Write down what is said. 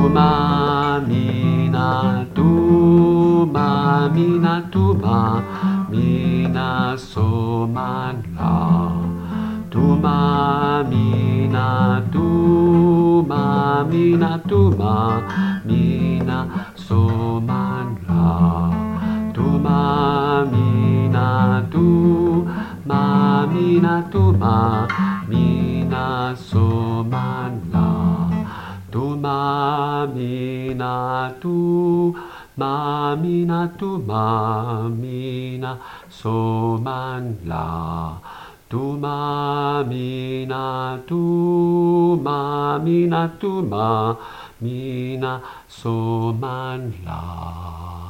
Tuma mina, tuma mina, tuma mina soman la. Tuma mina, tuma mina, tuma mina soman la. Tuma mina, tuma mina, tuma mina soman la. Tuma mina, tuma mina, tuma mina soman la. Tuma mina, tuma mina, tuma mina soman la.